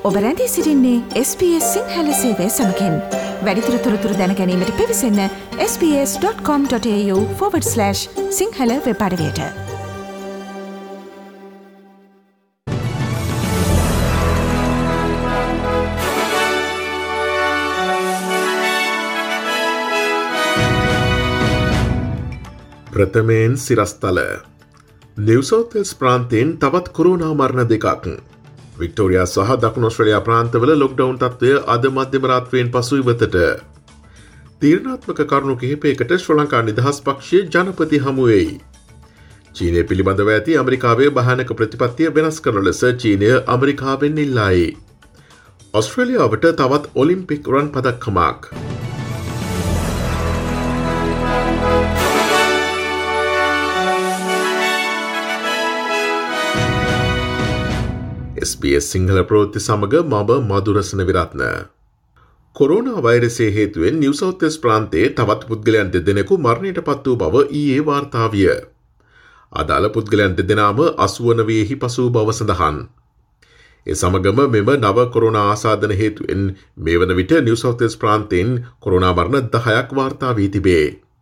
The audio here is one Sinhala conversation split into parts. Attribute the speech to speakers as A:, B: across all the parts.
A: ඔබ රැඳී සිටින්නේ SBS සිංහල සේවය සමගින්. වැඩිදුර තොරතුරු දැන ගැනීමට පිවිසන්න sbs.com.au/සිංහල වෙබ් අඩවියට.
B: ප්‍රථමයෙන් සිරස්තල නිව් සවුත් වෙල්ස් ප්‍රාන්තයෙන් තවත් කොරෝනා මරණ දෙකක්. වික්ටෝරියා සහ දකුණු ඔස්ට්‍රේලියා ප්‍රාන්තවල ලොක්ඩවුන් තත්ත්වය අද මධ්‍යම රාත්‍රියෙන් පසු ඉවතට. තීරණාත්මක කරුණු කිහිපයකට ශ්‍රී ලංකා නිදහස් පක්ෂයේ ජනපති හමු වෙයි. චීනය පිළිබඳව ඇති ඇමරිකාවේ භයානක ප්‍රතිපත්තිය වෙනස් කරන ලෙස චීනය ඇමරිකාවෙන් ඉල්ලායි. ඔස්ට්‍රේලියාවට තවත් ඔලිම්පික් රන් පදක්කමක්. SBS සිංහල ප්‍රවෘත්ති සමග මම මధుරසන විරත්න. කොරෝනා වෛරසය හේතුවෙන් නිව් සවුත් වෙල්ස් ප්‍රාන්තයේ තවත් පුද්ගලයන් දෙදෙනෙකු මරණයට පත් වූ බව ඊයේ වාර්තා විය. අදාළ පුද්ගලයන් දෙදෙනාම 80 වයේහි පසු වූ බව සඳහන්. ඒ සමගම මෙම නව කොරෝනා ආසාදන හේතුවෙන් මේ වන විට නිව් සවුත් වෙල්ස් ප්‍රාන්තයෙන් කොරෝනා මරණ 10ක් වාර්තා වී තිබේ.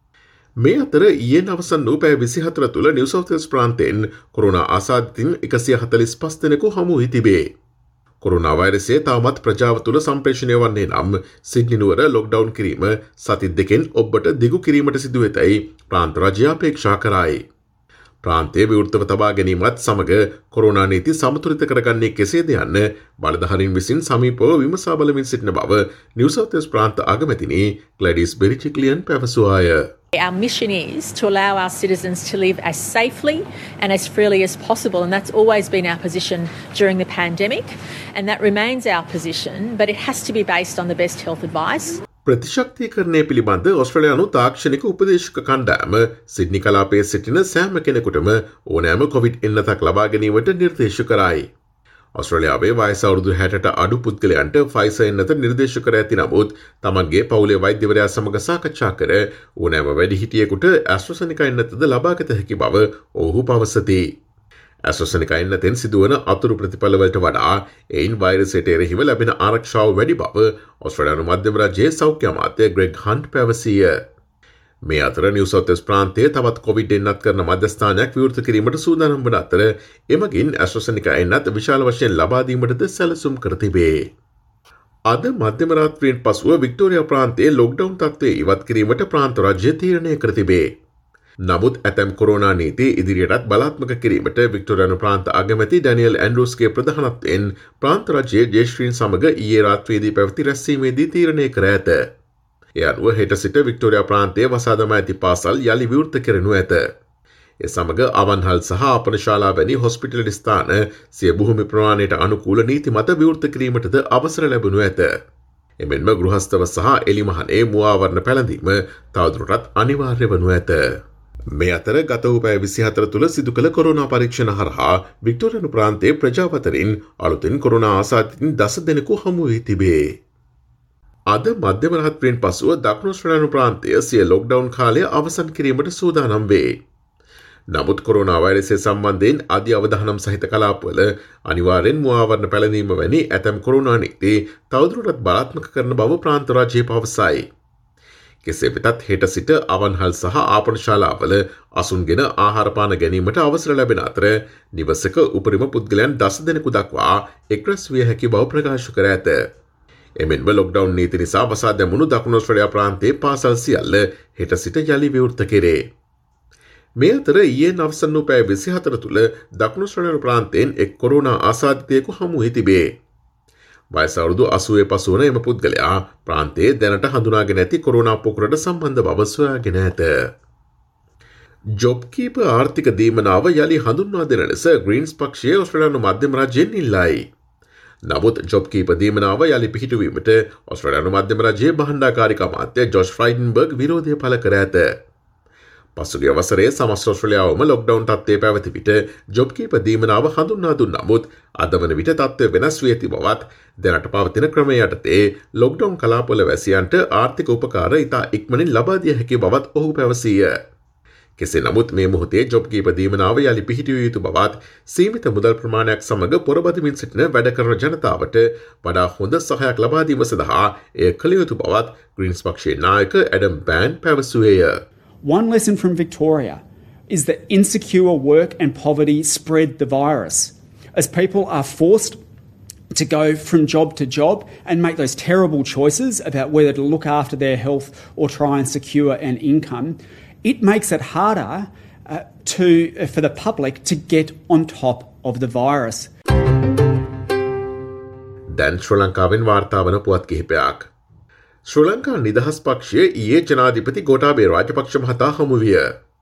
B: මේ අතර ඊයේ අවසන් වූ පැය 24 තුළ නිව් සවුත් වෙල්ස් ප්‍රාන්තයෙන් කොරෝනා ආසාදිතින් 145 දෙනෙකු හමු වී තිබේ. කොරෝනා වෛරසය තවමත් ප්‍රජාව තුළ සම්ප්‍රේෂණය වන්නේ නම් සිඩ්නි නුවර ලොක්ඩවුන් කිරීම සති දෙකෙන් ඔබට දිගු කිරීමට සිදු වෙතයි ප්‍රාන්ත රජය අපේක්ෂා කරයි. ප්‍රාන්තයේ විවෘතව තබා ගැනීමත් සමග කොරෝනා නීති සමතුලිත කරගන්නේ කෙසේද යන්න බලධාරීන් විසින් සමීපව විමසා බලමින් සිටින බව නිව් සවුත් වෙල්ස් ප්‍රාන්ත අගමැතිනි ග්ලැඩිස් බෙරිචික්ලියන් පැවසුවාය.
C: Our mission is to allow our citizens to live as safely and as freely as possible, and that's always been our position during the pandemic, and that remains our position, but it has to be based on the best health advice.
B: ප්‍රතිශක්තිකරණය පිළිබඳ ඔස්ට්‍රේලියානු තාක්ෂණික උපදේශක කණ්ඩායම සිඩ්නි කලාපයේ සිටින සෑම කෙනෙකුටම ඕනෑම කොවිඩ් එන්නතක් ලබා ගැනීමට නිර්දේශ කරයි. ඔස්ට්‍රේලියාවේ වයස අවුරුදු 60ට අඩු පුද්ගලයන්ට ෆයිසර් එන්නත නිර්දේශ කර ඇති නමුත් තමන්ගේ පවුලේ වෛද්‍යවරයා සමග සාකච්ඡා කර ඕනෑම වැඩිහිටියෙකුට ඇස්ට්‍රාසෙනිකා එන්නතද ලබාගත හැකි බව ඔහු පවසති. ඇස්ට්‍රාසෙනිකා එන්නතෙන් සිදුවන අතුරු ප්‍රතිඵලවලට වඩා එයින් වෛරසයට එරෙහිව ලැබෙන ආරක්ෂාව වැඩි බව ඔස්ට්‍රේලියානු මධ්‍යම රජයේ සෞඛ්‍ය අමාත්‍ය ග්‍රෙග් හන්ට් පැවසීය. මේ අතර නිව් සවුත් වෙල්ස් ප්‍රාන්තයේ තවත් කොවිඩ් එන්නත් කරන මධ්‍යස්ථානයක් විවෘත කිරීමට සූදානම් වන අතර එමගින් ඇස්ට්‍රාසෙනිකා එන්නත් විශාල වශයෙන් ලබා දීමටද සැලසුම් කර තිබේ. අද මධ්‍යම රාත්‍රියෙන් පසුව වික්ටෝරියා ප්‍රාන්තයේ ලොක්ඩවුන් තත්ත්වය ඉවත් කිරීමට ප්‍රාන්ත රජය තීරණය කර තිබේ. නමුත් ඇතැම් කොරෝනා නීති ඉදිරියටත් බලාත්මක කිරීමට වික්ටෝරියානු ප්‍රාන්ත අගමැති ඩැනියල් ඇන්ඩ්‍රූස්ගේ ප්‍රධානත්වයෙන් ප්‍රාන්ත රජයේ ජ්‍යෙෂ්ඨීන් සමග ඊයේ රාත්‍රියේදී පැවති රැස්වීමේදී තීරණය කර ඇත. ඒ අනුව හෙට සිට වික්ටෝරියා ප්‍රාන්තයේ වසා දමා ඇති පාසල් යළි විවෘත කරනු ඇත. ඒ සමග අවන්හල් සහ අපනශාලා වැනි හොස්පිටල් ස්ථාන සිය භූමි ප්‍රමාණයට අනුකූල නීති මත විවෘත කිරීමටද අවසර ලැබෙනු ඇත. එමෙන්ම ගෘහස්ථව සහ එලිමහනේ මුවාවරණ පැළඳීම තවදුරටත් අනිවාර්ය වනු ඇත. මේ අතර ගත වූ පැය 24 තුළ සිදු කළ කොරෝනා පරීක්ෂණ හරහා වික්ටෝරියානු ප්‍රාන්තයේ ප්‍රජාව අතරින් අලුතින් කොරෝනා ආසාදිතින් 10 දෙනෙකු හමු වී තිබේ. අද මධ්‍යම රාත්‍රියෙන් පසුව දකුණු ඔස්ට්‍රේලියානු ප්‍රාන්තය සිය ලොක්ඩවුන් කාලය අවසන් කිරීමට සූදානම් වේ. නමුත් කොරෝනා වෛරසය සම්බන්ධයෙන් අධි අවධානම් සහිත කලාපවල අනිවාර්යෙන් මුවාවරණ පැළඳීම වැනි ඇතැම් කොරෝනා නීති තවදුරටත් බලාත්මක කරන බව ප්‍රාන්ත රජය පවසයි. කෙසේ වෙතත් හෙට සිට අවන්හල් සහ ආපනශාලාවල අසුන්ගෙන ආහාරපාන ගැනීමට අවසර ලැබෙන අතර නිවසක උපරිම පුද්ගලයන් 10 දෙනෙකු දක්වා එක්රැස් විය හැකි බව ප්‍රකාශ කර ඇත. එමෙන්ම ලොක්ඩවුන් නීති නිසා වසා දැමුණු දකුණු ඔස්ට්‍රේලියා ප්‍රාන්තයේ පාසල් සියල්ල හෙට සිට යළි විවෘත කෙරේ. මේ අතර ඊයේ අවසන් වූ පැය 24 තුළ දකුණු ඔස්ට්‍රේලියානු ප්‍රාන්තයෙන් එක් කොරෝනා ආසාදිතයෙකු හමු වී තිබේ. වයස අවුරුදු 80 පසු වන එම පුද්ගලයා ප්‍රාන්තයේ දැනට හඳුනාගෙන ඇති කොරෝනා පොකුරට සම්බන්ධ බව සොයාගෙන ඇත. ජොබ්කීපර් ආර්ථික දීමනාව යළි හඳුන්වා දෙන ලෙස ග්‍රීන්ස් පක්ෂය ඔස්ට්‍රේලියානු මධ්‍යම රජයෙන් ඉල්ලයි. නමුත් ජොබ්කීපර් දීමනාව යළි පිහිටුවීමට ඔස්ට්‍රේලියානු මධ්‍යම රජයේ බහණ්ඩාකාරික අමාත්‍ය ජොෂ් ෆ්‍රයිඩන්බර්ග් විරෝධය පළ කර ඇත. පසුගිය වසරේ සමස්ත ඔස්ට්‍රේලියාවම ලොක්ඩවුන් තත්ත්වයේ පැවති විට ජොබ්කීපර් දීමනාව හඳුන්වා දුන් නමුත් අද වන විට තත්ත්වය වෙනස් වී ඇති බවත් දැනට පවතින ක්‍රමය යටතේ ලොක්ඩවුන් කලාපවල වැසියන්ට ආර්ථික උපකාර ඉතා ඉක්මනින් ලබා දිය හැකි බවත් ඔහු පැවසීය. කෙසේ නමුත් මේ මොහොතේ ජොබ් කීපර් දීමනාව යලි පිහිටිය යුතු බවත් සීමිත මුදල් ප්‍රමාණයක් සමග පොරබදිමින් සිටින වැඩ කරන ජනතාවට වඩා හොඳ සහයක් ලබා දීම සඳහා එය කළ යුතු බවත් ග්‍රීන්ස් පක්ෂයේ නායක ඇඩම් බෑන් පැවසුවේය.
D: One lesson from Victoria is that insecure work and poverty spread the virus. As people are forced to go from job to job and make those terrible choices about whether to look after their health or try and secure an income, it makes it harder for the public to get on top of the virus.
B: දැන් ශ්‍රී ලංකාවෙන් වාර්තා වන පුවත් කිහිපයක්. ශ්‍රී ලංකා නිදහස් පක්ෂයේ ඊයේ ජනාධිපති ගෝඨාභය රාජපක්ෂ මහතා හමු විය.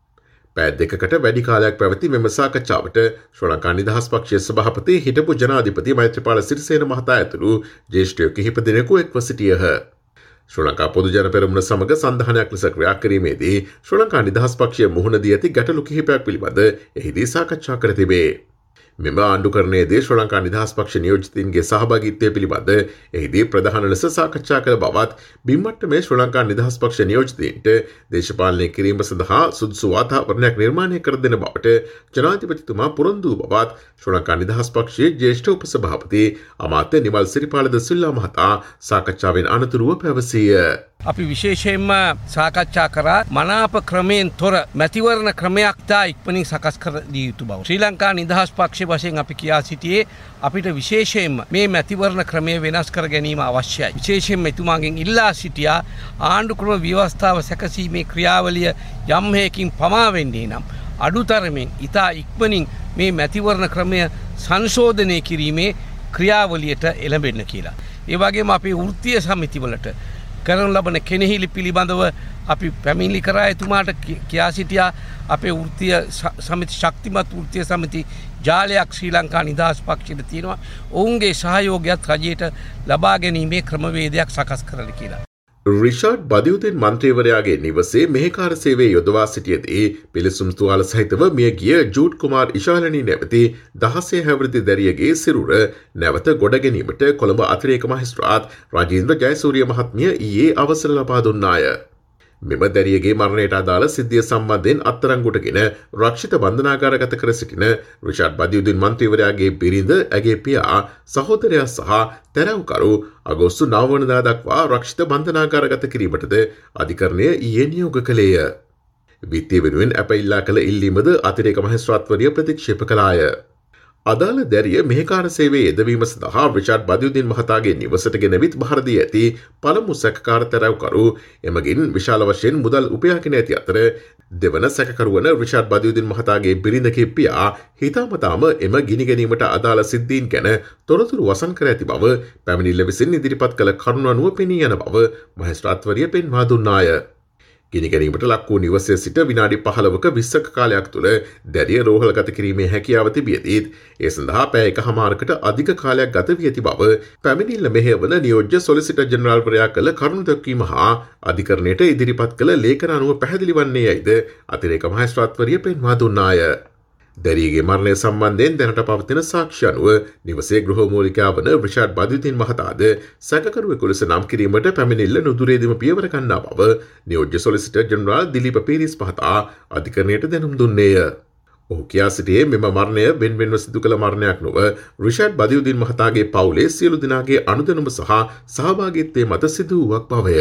B: පැය දෙකකට වැඩි කාලයක් පැවති මෙම සාකච්ඡාවට ශ්‍රී ලංකා නිදහස් පක්ෂයේ සභාපති හිටපු ජනාධිපති මෛත්‍රීපාල සිරිසේන මහතා ඇතුළු ජ්‍යෙෂ්ඨයෝ කිහිප දෙනෙකු එක්ව සිටියහ. ශ්‍රී ලංකා පොදු ජන පෙරමුණ සමග සන්ධානයක් ලෙස ක්‍රියා කිරීමේදී ශ්‍රී ලංකා නිදහස් පක්ෂය මුහුණ දී ඇති ගැටලු කිහිපයක් පිළිබඳ එහිදී සාකච්ඡා කර තිබේ. මෙම ආණ්ඩුකරණයේදී ශ්‍රී ලංකා නිදහස් පක්ෂ නියෝජිතයින්ගේ සහභාගීත්වය පිළිබඳ එහිදී ප්‍රධාන ලෙස සාකච්ඡා කළ බවත් බිම්මට්ටමේ ශ්‍රී ලංකා නිදහස් පක්ෂ නියෝජිතයින්ට දේශපාලනය කිරීම සඳහා සුදුසු වාතාවරණයක් නිර්මාණය කර දෙන බවට ජනාධිපතිතුමා පුරොන්දු වූ බවත් ශ්‍රී ලංකා නිදහස් පක්ෂයේ ජ්‍යෙෂ්ඨ උපසභාපති අමාත්‍ය නිමල් සිරිපාල ද සිල්වා මහතා සාකච්ඡාවෙන් අනතුරුව පැවසීය.
E: අපි විශේෂයෙන්ම සාකච්ඡා කරා මනාප ක්‍රමයෙන් තොර මැතිවරණ ක්‍රමයක් තා ඉක්මනින් සකස් කර දිය යුතු බව. ශ්‍රී ලංකා නිදහස් පක්ෂ වශයෙන් අපි කියා සිටියේ අපිට විශේෂයෙන්ම මේ මැතිවරණ ක්‍රමය වෙනස් කර ගැනීම අවශ්‍යයි. විශේෂයෙන්ම එතුමාගෙන් ඉල්ලා සිටියා ආණ්ඩු ක්‍රම ව්‍යවස්ථාව සැකසීමේ ක්‍රියාවලිය යම් හේකින් පමා වෙන්නේ නම් අඩුතරමින් ඉතා ඉක්මනින් මේ මැතිවරණ ක්‍රමය සංශෝධනය කිරීමේ ක්‍රියාවලියට එළඹෙන්න කියලා. ඒ වගේම අපේ වෘත්තීය සමිතිවලට කරන ලබන කෙනෙහිලි පිළිබඳව අපි පැමිණිලි කරා එතුමාට කියා සිටියා අපේ වෘත්තීය සමිති ශක්තිමත් වෘත්තීය සමිති ජාලයක් ශ්‍රී ලංකා නිදහස් පක්ෂයට තියෙනවා. ඔවුන්ගේ සහයෝගයත් රජයට ලබා ගැනීමේ ක්‍රමවේදයක් සකස් කරන්න කියලා.
B: රිෂාඩ් බදියුදීන් මන්ත්‍රීවරයාගේ නිවසේ මෙහෙකාර සේවයේ යොදවා සිටියදී පිළිසුම් තුවාල සහිතව මිය ගිය ජූඩ් කුමාර් ඉශාලනී නැමැති 16 හැවිරිදි දැරියගේ සිරුර නැවත ගොඩ ගැනීමට කොළඹ අතිරේක මහේස්ත්‍රාත් රාජේන්ද්‍ර ජයසූරිය මහත්මිය ඊයේ අවසර ලබා දුන්නාය. මෙම දැරියගේ මරණයට අදාළ සිද්ධිය සම්බන්ධයෙන් අත්අඩංගුවටගෙන රක්ෂිත බන්ධනාගාරගත කර සිටින රිෂාඩ් බදියුදීන් මන්ත්‍රීවරයාගේ බිරිඳ, ඇගේ පියා, සහෝදරයා සහ තැරැව්කරු අගෝස්තු 9 වනදා දක්වා රක්ෂිත බන්ධනාගාරගත කිරීමටද අධිකරණය ඊයේ නියෝග කළේය. විත්තිය වෙනුවෙන් අප ඉල්ලා කළ ඉල්ලීමද අතිරේක මහේස්ත්‍රාත්වරිය ප්‍රතික්ෂේප කළාය. අදාළ දැරිය මෙහෙකාර සේවයේ යෙදවීම සඳහා රිෂාඩ් බදියුදීන් මහතාගේ නිවසට ගෙන විත් බහර දී ඇති පළමු සැකකාර තැරැව්කරු එමගින් විශාල වශයෙන් මුදල් උපයාගෙන ඇති අතර දෙවන සැකකරුවන රිෂාඩ් බදියුදීන් මහතාගේ බිරිඳගේ පියා හිතාමතාම එම ගිනි ගැනීමට අදාළ සිද්ධීන් ගැන තොරතුරු වසන් කර ඇති බව පැමිණිල්ල විසින් ඉදිරිපත් කළ කරුණු අනුව පෙනී යන බව මහේස්ත්‍රාත්වරිය පෙන්වා දුන්නාය. ගිනි ගැනීමට ලක් වූ නිවසේ සිට විනාඩි 15ක 20ක කාලයක් තුළ දැරිය රෝහලගත කිරීමේ හැකියාව තිබියදීත් ඒ සඳහා පැය එකහමාරකට අධික කාලයක් ගත වී ඇති බව පැමිණිල්ල මෙහෙයවන නියෝජ්‍ය සොලිසිටර් ජෙනරාල්වරයා කළ කරුණු දැක්වීම හා අධිකරණයට ඉදිරිපත් කළ ලේඛන අනුව පැහැදිලි වන්නේ යයිද අතිරේක මහේස්ත්‍රාත්වරිය පෙන්වා දුන්නාය. දැරියගේ මරණය සම්බන්ධයෙන් දැනට පවතින සාක්ෂි අනුව නිවසේ ගෘහමූලිකයා වන රිෂාඩ් බදියුදීන් මහතාද සැකකරුවෙකු ලෙස නම් කිරීමට පැමිණිල්ල නුදුරේදීම පියවර ගන්නා බව නියෝජ්‍ය සොලිසිටර් ජෙනරාල් දිලීප පීරිස් මහතා අධිකරණයට දැනුම් දුන්නේය. ඔහු කියා සිටියේ මෙම මරණය වෙන්වෙන්ව සිදු කළ මරණයක් නොව රිෂාඩ් බදියුදීන් මහතාගේ පවුලේ සියලු දෙනාගේ අනුදැනුම සහ සහභාගීත්වයේ මත සිදු වූවක් බවය.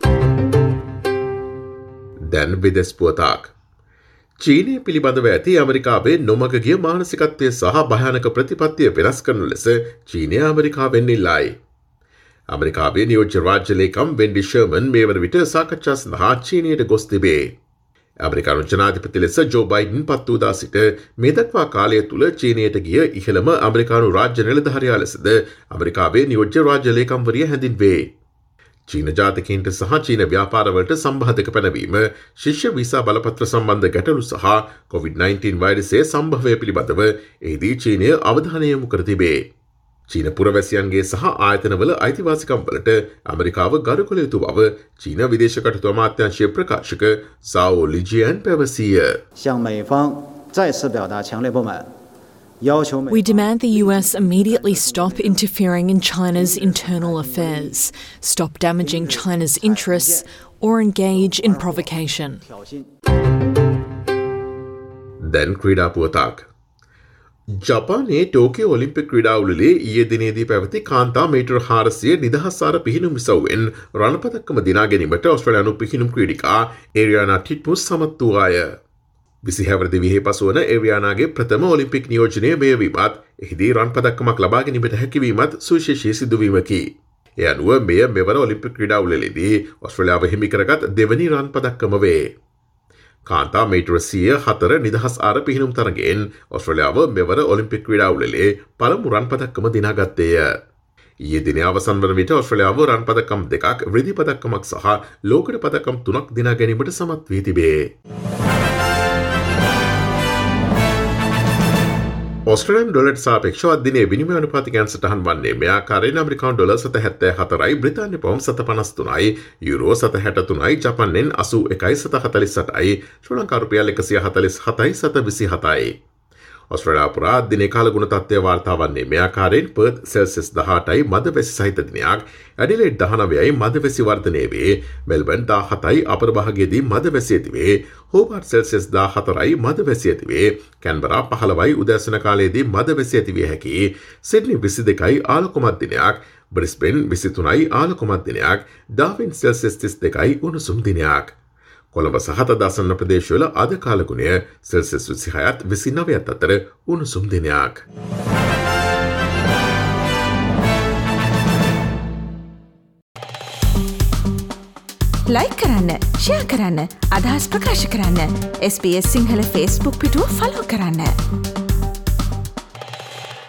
B: දැන් විදෙස් පුවතක්. චීනය පිළිබඳව ඇති ඇමරිකාවේ නොමග ගිය මානසිකත්වය සහ භයානක ප්‍රතිපත්තිය වෙනස් කරන ලෙස චීනය ඇමරිකාවෙන් ඉල්ලයි. ඇමරිකාවේ නියෝජ්‍ය රාජ්‍ය ලේකම් වෙන්ඩි ෂර්මන් මේ වන විට සාකච්ඡා සඳහා චීනයට ගොස් තිබේ. ඇමරිකානු ජනාධිපති ලෙස ජෝ බයිඩන් පත් වූ දා සිට මේ දක්වා කාලය තුළ චීනයට ගිය ඉහළම ඇමරිකානු රාජ්‍ය නිලධාරියා ලෙසද ඇමරිකාවේ නියෝජ්‍ය රාජ්‍ය ලේකම්වරිය හැඳින්වේ. චීන ජාතිකයින්ට සහ චීන ව්‍යාපාරවලට සම්බාධක පැනවීම, ශිෂ්‍ය වීසා බලපත්‍ර සම්බන්ධ ගැටලු සහ COVID-19 වෛරසයේ සම්භවය පිළිබඳව එහිදී චීනය අවධානය යොමු කර තිබේ. චීන පුරවැසියන්ගේ සහ ආයතනවල අයිතිවාසිකම් වලට ඇමරිකාව ගරු කළ යුතු බව චීන විදේශ කටයුතු අමාත්‍යාංශයේ ප්‍රකාශක සාවෝ ලිජියන් පැවසීය.
F: We demand the US immediately stop interfering in China's internal affairs, stop damaging China's interests, or engage in provocation.
B: දැන් ක්‍රීඩා පුවතක්. ජපානයේ ටෝකියෝ ඔලිම්පික් ක්‍රීඩාවලියේ ඊයේ දිනේදී පැවති කාන්තා මීටර් 400 නිදහස් පිහිනුම් ඉසව්වෙන් රණපදක්කම දිනා ගැනීමට ඔස්ට්‍රේලියානු පිහිනුම් ක්‍රීඩිකා ඒරියානා ටිට්පුස් සමත් වූවාය. 20 හැවිරිදි විහි පසුවන ඒරියානාගේ ප්‍රථම ඔලිම්පික් නියෝජනය මෙයවීමත් එහිදී රන්පදක්කමක් ලබා ගැනීමට හැකිවීමත් සුවිශේෂී සිදුවීමකි. ඒ අනුව මෙය මෙවර ඔලිම්පික් ක්‍රීඩාවලියේදී ඔස්ට්‍රේලියාව හිමි කරගත් දෙවැනි රන්පදක්කම වේ. කාන්තා මීටර 104 නිදහස් පිහිනුම් තරගෙන් ඔස්ට්‍රේලියාව මෙවර ඔලිම්පික් ක්‍රීඩාවලියේ පළමු රන්පදක්කම දිනාගත්තේය. ඊයේ දින අවසන් වන විට ඔස්ට්‍රේලියාව රන්පදක්කම් 2ක්, වෘද්ධි පදක්කමක් සහ ලෝකඩ පදක්කම් 3ක් දිනා ගැනීමට සමත් වී තිබේ. ඔස්ට්‍රේලියානු ඩොලරට සාපේක්ෂව අද විනිමය අනුපාතිකයන් සටහන් වන්නේ මේ ආකාරයෙන්: ඇමරිකානු ඩොලර් 7.74යි, බ්‍රිතාන්‍ය පවුම් 7.53යි, යුරෝ 7.63යි, ජපන් යෙන් 81යි 7.48යි, ශ්‍රී ලංකා රුපියල් 147යි 7.27යි. ඔස්ට්‍රේලියාව පුරා දිනේ කාලගුණ තත්ත්වය වාර්තා වන්නේ මේ ආකාරයෙන්: පර්ත් සෙල්සියස් 18යි මද වැසි සහිත දිනයක්, ඇඩිලේඩ් 19යි මද වැසි වර්ධනය වේ, මෙල්බර්න් 17යි අපර භාගයේදී මද වැසි ඇති වේ, හෝබාර්ට් සෙල්සියස් 14යි මද වැසි ඇති වේ, කැන්බරා 15යි උදෑසන කාලයේදී මද වැසි ඇති විය හැකි, සිඩ්නි 22යි ආලෝකමත් දිනයක්, බ්‍රිස්බේන් 23යි ආලෝකමත් දිනයක්, ඩාර්වින් සෙල්සියස් 32යි උණුසුම් දිනයක්. කොළඹ සහ තදාසන්න ප්‍රදේශවල අද කාලගුණය සෙල්සියස් 26ත් 29ත් අතර උණුසුම් දිනයක්.
A: ලයික් කරන්න, ෂෙයා කරන්න, අදහස් ප්‍රකාශ කරන්න. SBS සිංහල Facebook පිටුව ෆලෝ කරන්න.